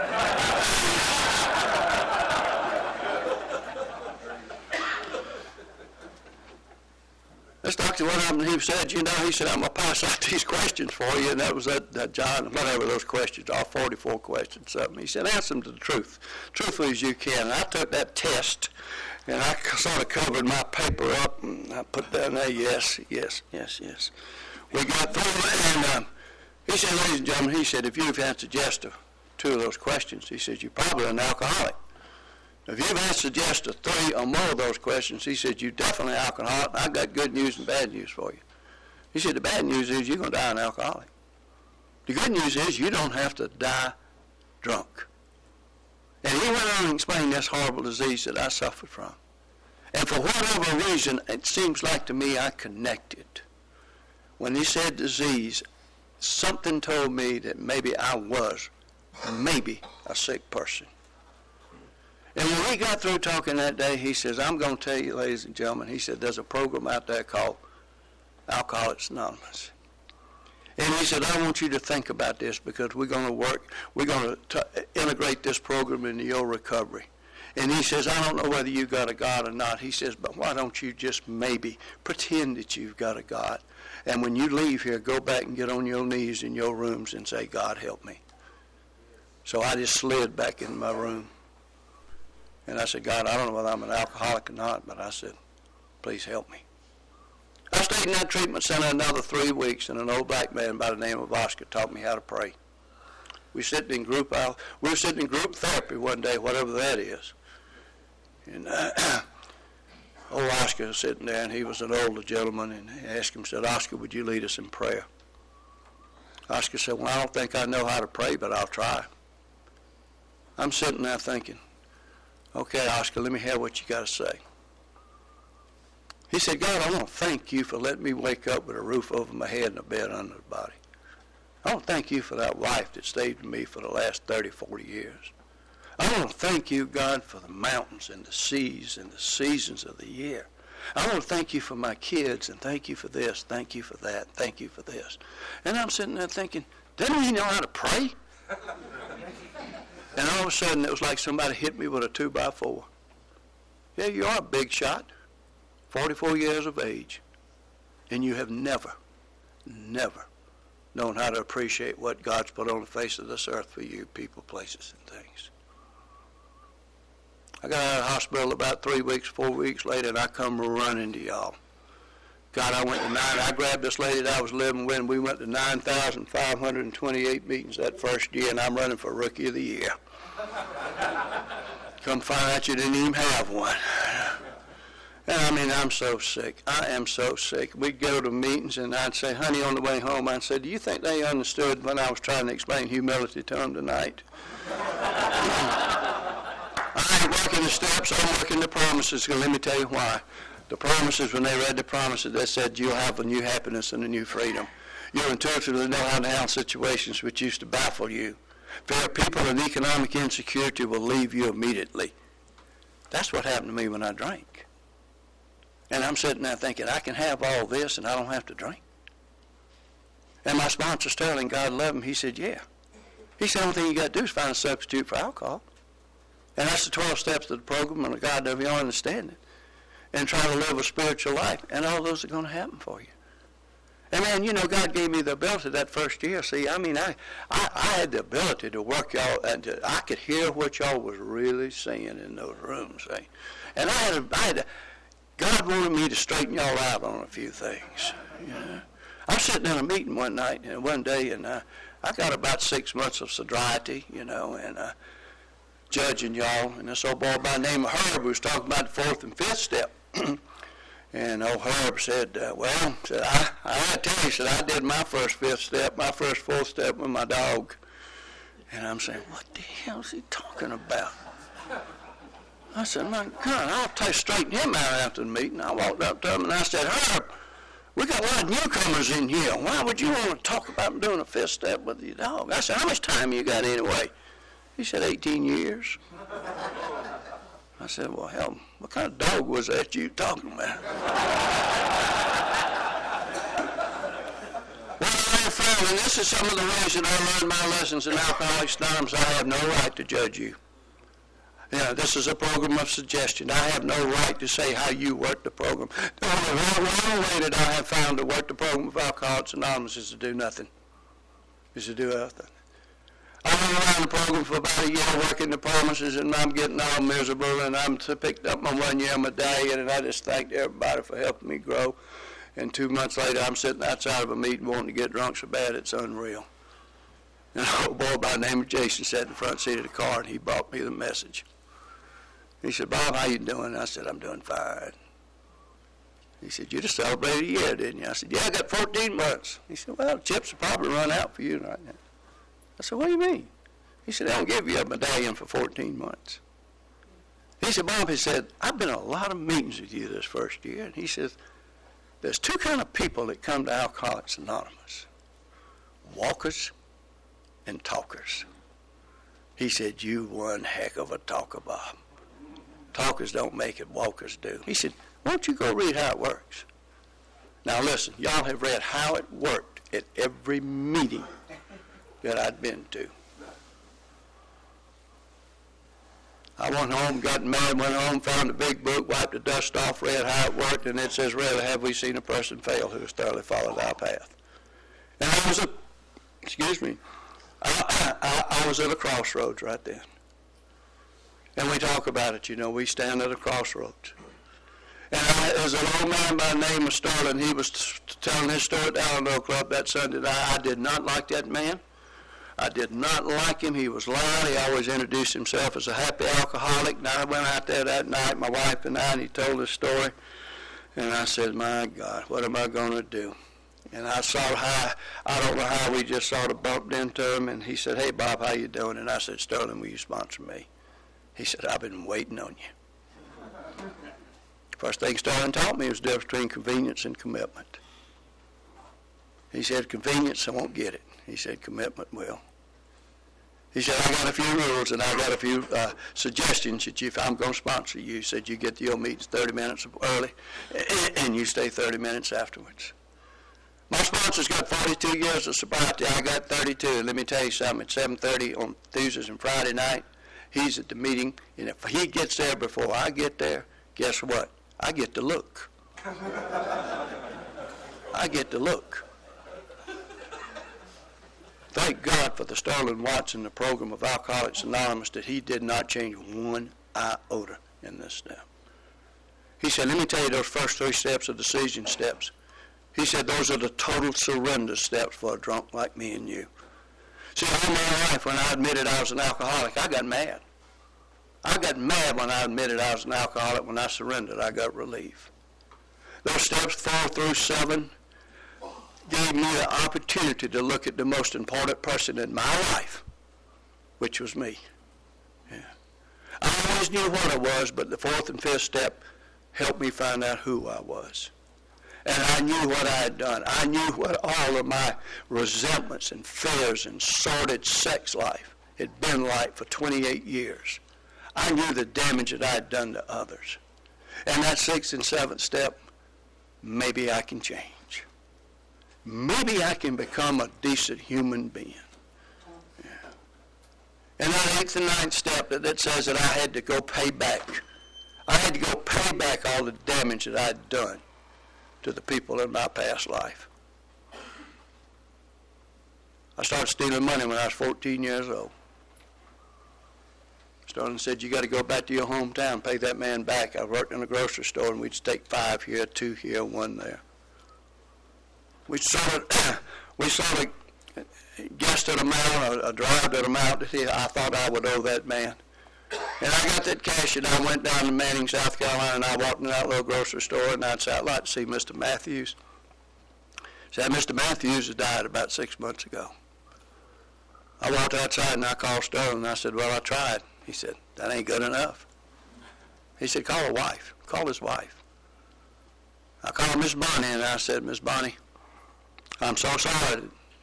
Let's talk to what happened. He said, he said, I'm going to pass out these questions for you. And that was that John, whatever those questions are, 44 questions, something. He said, answer them to the truthfully as you can. And I took that test, and I sort of covered my paper up, and I put down there, yes. We got through, and he said, ladies and gentlemen, he said, if you've answered yes to 2 of those questions, he said, you're probably an alcoholic. If you've answered yes to 3 or more of those questions, he said, you're definitely an alcoholic. I've got good news and bad news for you. He said, the bad news is you're going to die an alcoholic. The good news is you don't have to die drunk. And he went on and explained this horrible disease that I suffered from. And for whatever reason, it seems like to me I connected. When he said disease, something told me that maybe I was a sick person. And when we got through talking that day, he says, I'm going to tell you, ladies and gentlemen, he said, there's a program out there called Alcoholics Anonymous. And he said, I want you to think about this because we're going to integrate this program into your recovery. And he says, I don't know whether you got a God or not. He says, but why don't you just maybe pretend that you've got a God? And when you leave here, go back and get on your knees in your rooms and say, God, help me. So I just slid back in my room. And I said, God, I don't know whether I'm an alcoholic or not, but I said, please help me. I stayed in that treatment center another 3 weeks, and an old black man by the name of Oscar taught me how to pray. We were sitting in group therapy one day, whatever that is. And old Oscar was sitting there, and he was an older gentleman, and he asked him, said, Oscar, would you lead us in prayer? Oscar said, well, I don't think I know how to pray, but I'll try. I'm sitting there thinking, okay, Oscar, let me hear what you got to say. He said, God, I want to thank you for letting me wake up with a roof over my head and a bed under the body. I want to thank you for that wife that stayed with me for the last 30, 40 years. I want to thank you, God, for the mountains and the seas and the seasons of the year. I want to thank you for my kids and thank you for this, thank you for that, thank you for this. And I'm sitting there thinking, doesn't he know how to pray? And all of a sudden, it was like somebody hit me with a 2x4. Yeah, you are a big shot, 44 years of age, and you have never known how to appreciate what God's put on the face of this earth for you, people, places, and things. I got out of the hospital about 3 weeks, 4 weeks later, and I come running to y'all. God, I grabbed this lady that I was living with, and we went to 9,528 meetings that first year, and I'm running for Rookie of the Year. Come find out you didn't even have one. And I mean, I'm so sick. I am so sick. We'd go to meetings, and I'd say, honey, on the way home, I'd say, do you think they understood when I was trying to explain humility to them tonight? I ain't working the steps, I'm working the promises, and let me tell you why. The promises, when they read the promises, they said you'll have a new happiness and a new freedom. You'll intuitively know how to handle situations which used to baffle you. Fear, people, and economic insecurity will leave you immediately. That's what happened to me when I drank. And I'm sitting there thinking, I can have all this and I don't have to drink. And my sponsor, Sterling, God love him, he said, yeah. He said, the only thing you got to do is find a substitute for alcohol. And that's the 12 steps of the program, and God of your understanding. And try to live a spiritual life. And all those are going to happen for you. And man, God gave me the ability that first year. See, I mean, I had the ability to work y'all, and I could hear what y'all was really saying in those rooms. See? And God wanted me to straighten y'all out on a few things. I was sitting in a meeting one night, and one day, and I got about 6 months of sobriety, and judging y'all. And this old boy by the name of Herb was talking about the 4th and 5th step. And old Herb said, I tell you, said, I did my first 5th step, my first 4th step with my dog. And I'm saying, what the hell is he talking about? I said, my God, I'll straighten him out after the meeting. I walked up to him and I said, Herb, we got a lot of newcomers in here. Why would you want to talk about doing a fifth step with your dog? I said, how much time you got anyway? He said, 18 years. I said, well, hell, what kind of dog was that you talking about? Well, I found, and this is some of the ways that I learned my lessons in Alcoholics Anonymous, I have no right to judge you. Yeah, this is a program of suggestion. I have no right to say how you work the program. The only way that I have found to work the program of Alcoholics Anonymous is to do nothing. Is to do nothing. I went around the program for about a year working the promises, and I'm getting all miserable, and I'm picked up my 1 year medallion, and I just thanked everybody for helping me grow. And 2 months later, I'm sitting outside of a meeting wanting to get drunk so bad it's unreal. And an old boy by the name of Jason sat in the front seat of the car, and he brought me the message. He said, Bob, how you doing? I said, I'm doing fine. He said, you just celebrated a year, didn't you? I said, yeah, I got 14 months. He said, well, the chips will probably run out for you right now. I said, what do you mean? He said, I'll give you a medallion for 14 months. He said, Bob, he said, I've been in a lot of meetings with you this first year. And he says, there's two kind of people that come to Alcoholics Anonymous, walkers and talkers. He said, you one heck of a talker, Bob. Talkers don't make it, walkers do. He said, why don't you go read how it works? Now listen, y'all have read how it worked at every meeting that I'd been to. I went home, got married, went home, found a big book, wiped the dust off, read how it worked, and it says, rarely have we seen a person fail who has thoroughly followed our path. And I was I was at a crossroads right then. And we talk about it, you know, we stand at a crossroads. And there's an old man by the name of Sterling. He was telling his story at the Alamo Club that Sunday night. I did not like that man. I did not like him. He was loud. He always introduced himself as a happy alcoholic. And I went out there that night, my wife and I, and he told his story. And I said, my God, what am I going to do? And I saw how, I don't know how, we just sort of bumped into him. And he said, hey, Bob, how you doing? And I said, Sterling, will you sponsor me? He said, I've been waiting on you. First thing Sterling taught me was the difference between convenience and commitment. He said, convenience, I won't get it. He said, commitment will. He said, I got a few rules and I got a few suggestions that if I'm going to sponsor you, he said, you get to your meetings 30 minutes early and you stay 30 minutes afterwards. My sponsor's got 42 years of sobriety. I got 32. Let me tell you something. At 7:30 on Tuesdays and Friday night, he's at the meeting, and if he gets there before I get there, guess what? I get to look. I get to look. Thank God for the Sterling Watson, the program of Alcoholics Anonymous, that he did not change one iota in this step. He said, let me tell you those first 3 steps are decision steps. He said, those are the total surrender steps for a drunk like me and you. See, all my life when I admitted I was an alcoholic, I got mad. I got mad when I admitted I was an alcoholic. When I surrendered, I got relief. Those steps 4 through 7 gave me the opportunity to look at the most important person in my life, which was me. Yeah. I always knew what I was, but the 4th and 5th step helped me find out who I was. And I knew what I had done. I knew what all of my resentments and fears and sordid sex life had been like for 28 years. I knew the damage that I had done to others. And that 6th and 7th step, maybe I can change. Maybe I can become a decent human being. Yeah. And that 8th and 9th step that says that I had to go pay back. I had to go pay back all the damage that I had done to the people in my past life. I started stealing money when I was 14 years old. Sterling said, you got to go back to your hometown, pay that man back. I worked in a grocery store, and we'd take 5 here, 2 here, 1 there. We sort of guessed at amount, or derived at amount that I thought I would owe that man. And I got that cash, and I went down to Manning, South Carolina, and I walked in that little grocery store, and I'd say, I'd like to see Mr. Matthews. Said, Mr. Matthews has died about 6 months ago. I walked outside and I called Sterling and I said, well, I tried. He said, that ain't good enough. He said, call a wife. Call his wife. I called Miss Bonnie and I said, Miss Bonnie, I'm so sorry.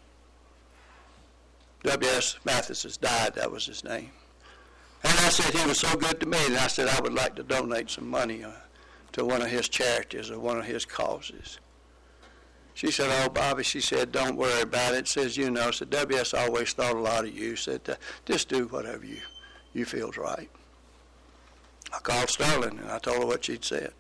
W.S. Mathis has died. That was his name. And I said, he was so good to me. And I said, I would like to donate some money to one of his charities or one of his causes. She said, oh, Bobby, she said, don't worry about it. Says, you know, said, W.S. always thought a lot of you. Said, just do whatever you feel's right. I called Sterling, and I told her what she'd said.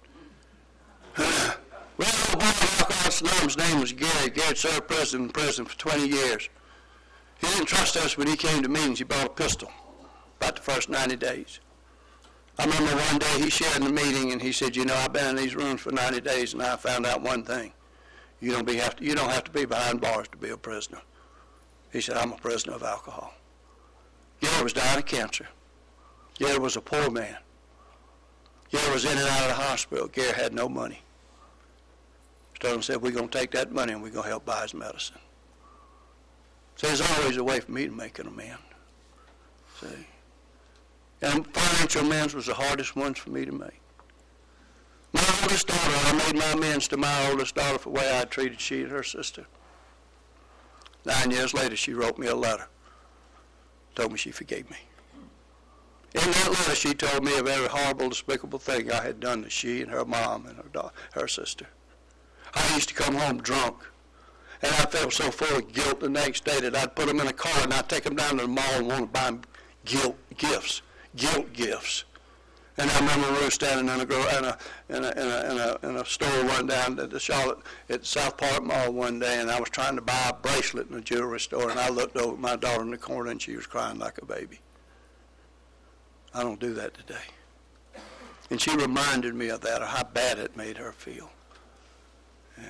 Well, old boy in Alcoholics Anonymous' name was Gary. Gary served in prison for 20 years. He didn't trust us when he came to meetings. He bought a pistol about the first 90 days. I remember one day he shared in the meeting, and he said, you know, I've been in these rooms for 90 days, and I found out one thing. You don't have to be behind bars to be a prisoner. He said, I'm a prisoner of alcohol. Gary was dying of cancer. Gary was a poor man. Gary was in and out of the hospital. Gary had no money. Sterling said, we're going to take that money and we're going to help buy his medicine. So there's always a way for me to make an amend. See? And financial amends was the hardest ones for me to make. My oldest daughter, I made my amends to my oldest daughter for the way I treated she and her sister. 9 years later, she wrote me a letter. Told me she forgave me. In that letter, she told me a very horrible, despicable thing I had done to she and her mom and her sister. I used to come home drunk, and I felt so full of guilt the next day that I'd put them in a car and I'd take them down to the mall and want to buy them guilt gifts. And I remember we were standing in a store one day at the Charlotte at South Park Mall one day, and I was trying to buy a bracelet in a jewelry store, and I looked over at my daughter in the corner, and she was crying like a baby. I don't do that today. And she reminded me of that, or how bad it made her feel. Yeah.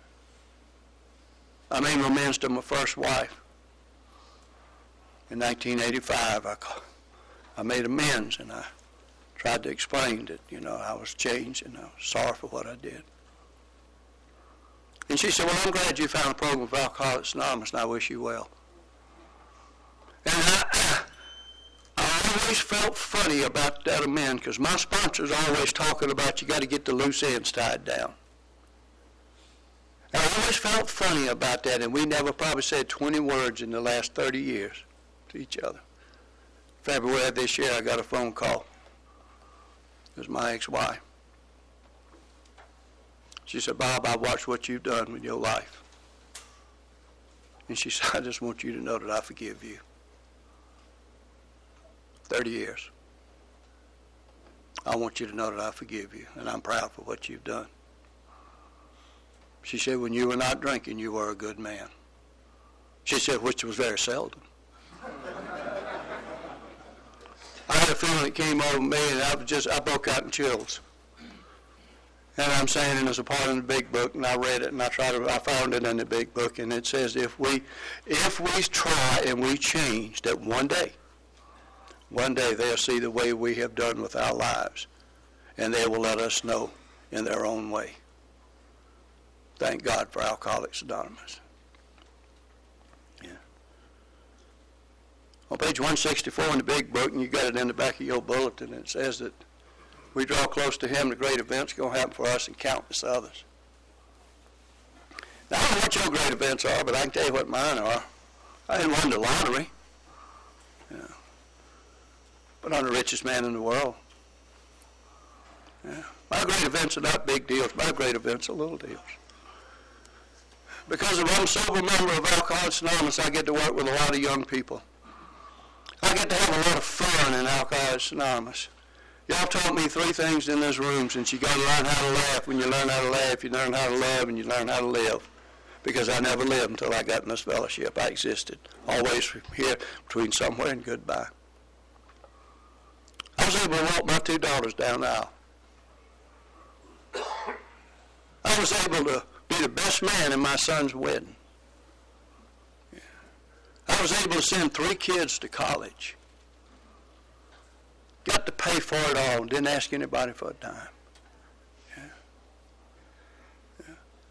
I made amends to my first wife. In 1985, I made amends, and I tried to explain that, you know, I was changed and I was sorry for what I did. And she said, well, I'm glad you found a program with Alcoholics Anonymous, and I wish you well. And I always felt funny about that amend, because my sponsor's always talking about you got to get the loose ends tied down. And I always felt funny about that, and we never probably said 20 words in the last 30 years to each other. February of this year, I got a phone call. It was my ex-wife. She said, Bob, I watched what you've done with your life. And she said, I just want you to know that I forgive you. 30 years. I want you to know that I forgive you, and I'm proud for what you've done. She said, when you were not drinking, you were a good man. She said, which was very seldom. I had a feeling it came over me, and I broke out in chills. And I'm saying it as a part of the big book, and I read it, and I found it in the big book, and it says if we try and we change, that one day they'll see the way we have done with our lives, and they will let us know in their own way. Thank God for Alcoholics Anonymous. On page 164 in the big book, and you got it in the back of your bulletin, it says that we draw close to him, the great events are going to happen for us and countless others. Now, I don't know what your great events are, but I can tell you what mine are. I didn't win the lottery. Yeah. But I'm the richest man in the world. Yeah. My great events are not big deals. My great events are little deals. Because if I'm a sober member of Alcoholics Anonymous, I get to work with a lot of young people. I get to have a lot of fun in Alcoholics Anonymous. Y'all taught me 3 things in this room, since you got to learn how to laugh. When you learn how to laugh, you learn how to love, and you learn how to live. Because I never lived until I got in this fellowship. I existed. Always here between somewhere and goodbye. I was able to walk my 2 daughters down the aisle. I was able to be the best man in my son's wedding. I was able to send 3 kids to college. Got to pay for it all and didn't ask anybody for a dime. Yeah.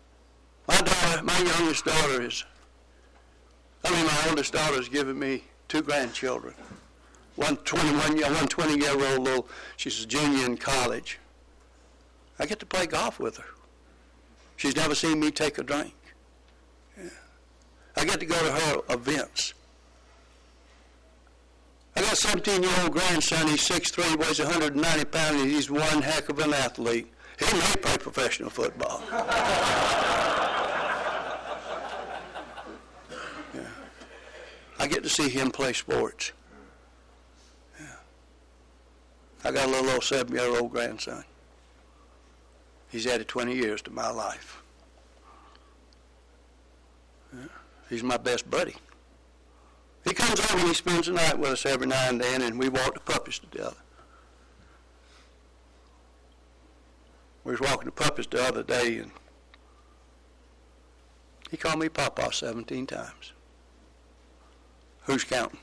Yeah. My oldest daughter is giving me 2 grandchildren. One 20-year-old little, she's a junior in college. I get to play golf with her. She's never seen me take a drink. Yeah. I get to go to her events. I got a 17-year-old grandson. He's 6'3", weighs 190 pounds, and he's one heck of an athlete. He may play professional football. Yeah. I get to see him play sports. Yeah. I got a little old 7-year-old grandson. He's added 20 years to my life. Yeah. He's my best buddy. He comes home and he spends the night with us every now and then, and we walk the puppies together. We was walking the puppies the other day, and he called me Papa 17 times. Who's counting?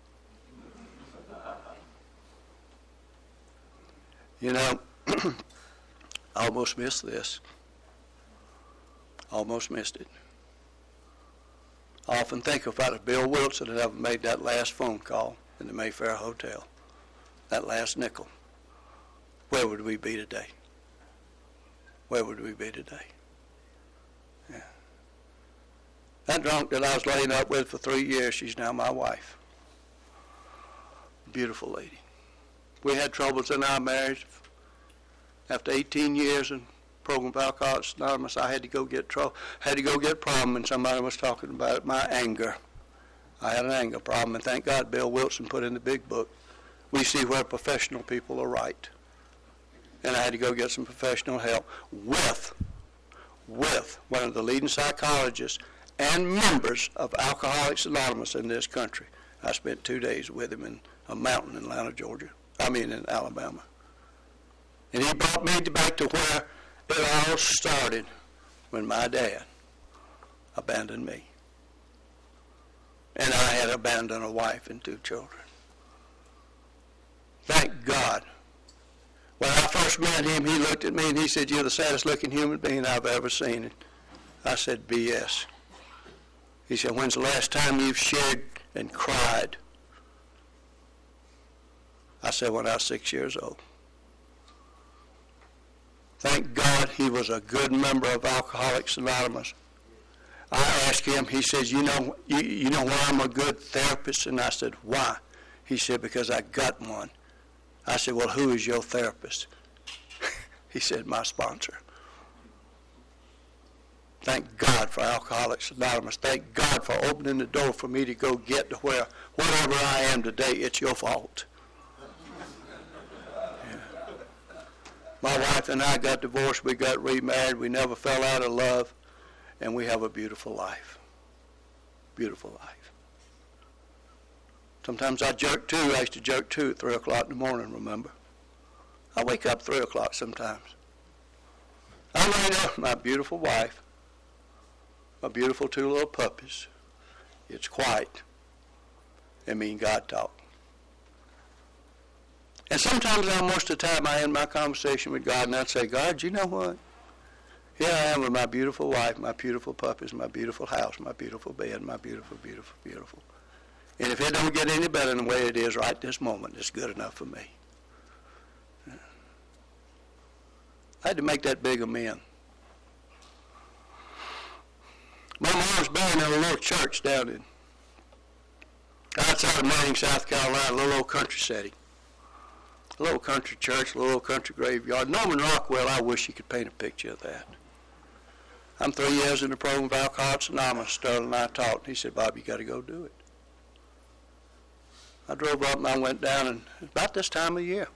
You know, I almost missed this. Almost missed it. I often think about if Bill Wilson had ever made that last phone call in the Mayfair Hotel, that last nickel, where would we be today? Where would we be today? Yeah. That drunk that I was laying up with for 3 years, she's now my wife. Beautiful lady. We had troubles in our marriage. After 18 years in program of Alcoholics Anonymous, I had to go get problem, and somebody was talking about my anger. I had an anger problem, and thank God Bill Wilson put in the big book, we see where professional people are right. And I had to go get some professional help with one of the leading psychologists and members of Alcoholics Anonymous in this country. I spent 2 days with him in a mountain in in Alabama. And he brought me back to where it all started when my dad abandoned me. And I had abandoned a wife and 2 children. Thank God. When I first met him, he looked at me and he said, "You're the saddest looking human being I've ever seen." I said, "BS." He said, "When's the last time you've shed and cried?" I said, "When I was 6 years old." Thank God he was a good member of Alcoholics Anonymous. I asked him, he says, you know why I'm a good therapist? And I said, "Why?" He said, "Because I got one." I said, "Well, who is your therapist?" He said, "My sponsor." Thank God for Alcoholics Anonymous. Thank God for opening the door for me to go get to where, whatever I am today, it's your fault. Yeah. My wife and I got divorced. We got remarried. We never fell out of love. And we have a beautiful life. Beautiful life. Sometimes I jerk too. I used to jerk too at 3 o'clock in the morning, remember? I wake up 3 o'clock sometimes. I laid up my beautiful wife, my beautiful 2 little puppies. It's quiet. And me and God talk. And sometimes, most of the time, I end my conversation with God and I'd say, "God, you know what? Here I am with my beautiful wife, my beautiful puppies, my beautiful house, my beautiful bed, my beautiful, beautiful, beautiful. And if it don't get any better than the way it is right this moment, it's good enough for me." I had to make that big amend. My mom's buried in a little church down outside of Manning, South Carolina, a little old country setting. A little country church, a little old country graveyard. Norman Rockwell, I wish he could paint a picture of that. I'm 3 years in the program of Alcoholics Anonymous. Sterling and I talked, and he said, "Bob, you got to go do it." I drove up and I went down, and about this time of year,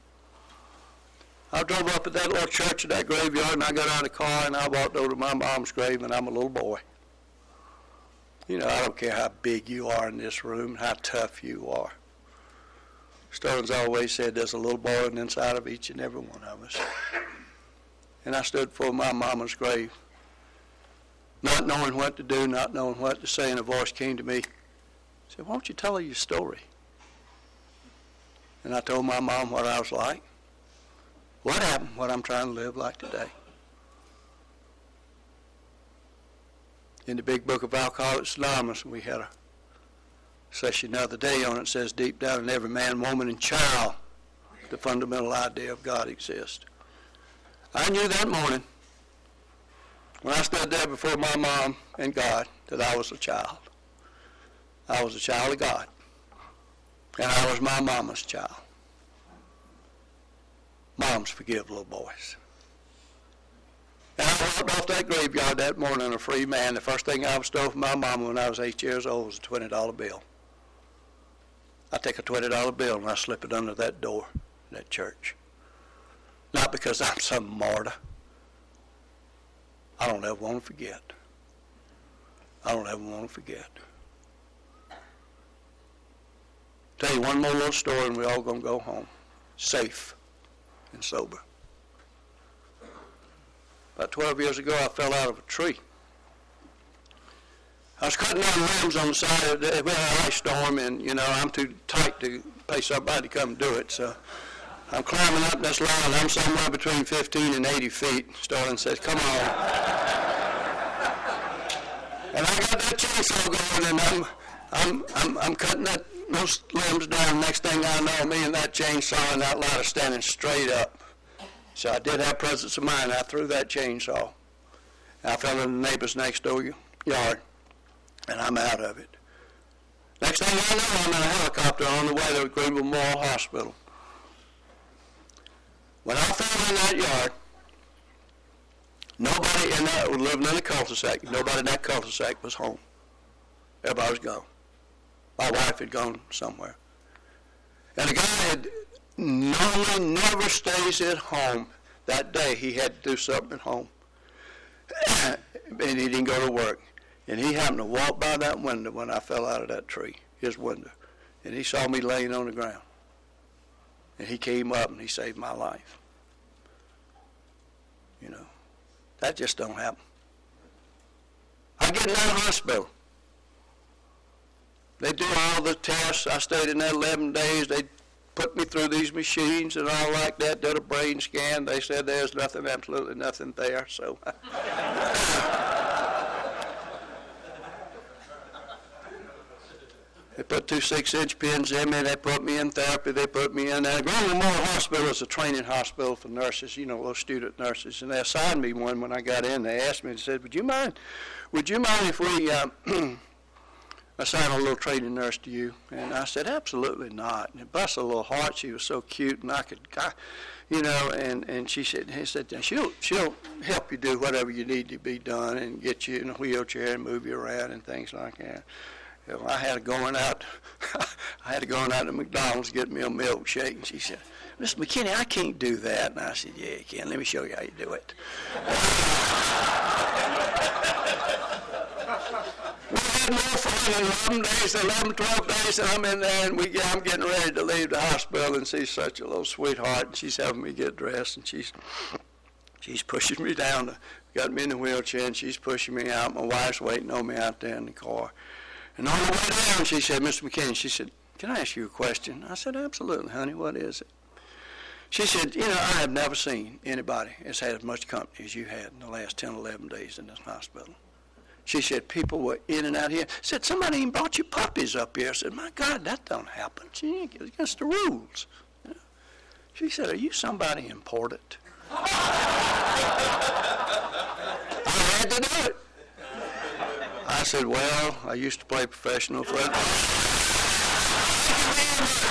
I drove up at that little church at that graveyard, and I got out of the car and I walked over to my mom's grave, and I'm a little boy. You know, I don't care how big you are in this room, how tough you are. Sterling's always said there's a little boy on the inside of each and every one of us. And I stood before my mama's grave, not knowing what to do, not knowing what to say, and a voice came to me. He said, "Why don't you tell her your story?" And I told my mom what I was like, what happened, what I'm trying to live like today. In the big book of Alcoholics Anonymous, we had Especially another day on it says, deep down in every man, woman, and child, the fundamental idea of God exists. I knew that morning, when I stood there before my mom and God, that I was a child. I was a child of God. And I was my mama's child. Moms forgive little boys. And I walked off that graveyard that morning a free man. The first thing I stole from my mama when I was 8 years old was a $20 bill. I take a $20 bill and I slip it under that door, that church. Not because I'm some martyr. I don't ever want to forget. I don't ever want to forget. Tell you one more little story and we're all going to go home. Safe and sober. About 12 years ago, I fell out of a tree. I was cutting down limbs on the side of the, we had an ice storm, and, you know, I'm too tight to pay somebody to come do it. So I'm climbing up this line. I'm somewhere between 15 and 80 feet. Starling says, come on. And I got that chainsaw going, and I'm cutting those limbs down. Next thing I know, me and that chainsaw and that ladder standing straight up. So I did have presence of mind. I threw that chainsaw. I fell in the neighbor's next door yard, and I'm out of it. Next thing I know, I'm in a helicopter on the way to Greenville Memorial Hospital. When I fell in that yard, nobody in that was living in a cul-de-sac. Nobody in that cul-de-sac was home. Everybody was gone. My wife had gone somewhere. And the guy had normally never stays at home. That day he had to do something at home. And he didn't go to work. And he happened to walk by that window when I fell out of that tree, his window. And he saw me laying on the ground. And he came up and he saved my life. You know, that just don't happen. I get in that hospital. They do all the tests. I stayed in there 11 days. They put me through these machines and all like that, did a brain scan. They said there's nothing, absolutely nothing there. So they put 2 6-inch pins in me. They put me in therapy. They put me in there. Greenville Memorial Hospital is a training hospital for nurses, you know, those student nurses. And they assigned me one when I got in. They asked me, they said, would you mind if we assign a little training nurse to you? And I said, absolutely not. And it busted a little heart. She was so cute, and you know, and he said, she'll help you do whatever you need to be done and get you in a wheelchair and move you around and things like that. You know, I had going out to McDonald's to get me a milkshake, and she said, Mr. McKinney, I can't do that. And I said, yeah, you can. Let me show you how you do it. We had more fun in 11 days, 11, 12 days, and I'm in there, and I'm getting ready to leave the hospital, and she's such a little sweetheart, and she's helping me get dressed, and she's pushing me down, got me in the wheelchair, and she's pushing me out. My wife's waiting on me out there in the car. And on the way down, she said, Mr. McKinney, she said, can I ask you a question? I said, absolutely, honey, what is it? She said, you know, I have never seen anybody that's had as much company as you had in the last 10, 11 days in this hospital. She said, people were in and out here. Said, somebody even brought you puppies up here. I said, my God, that don't happen. It's against the rules. You know? She said, are you somebody important? I had to do it. I said, well, I used to play professional football.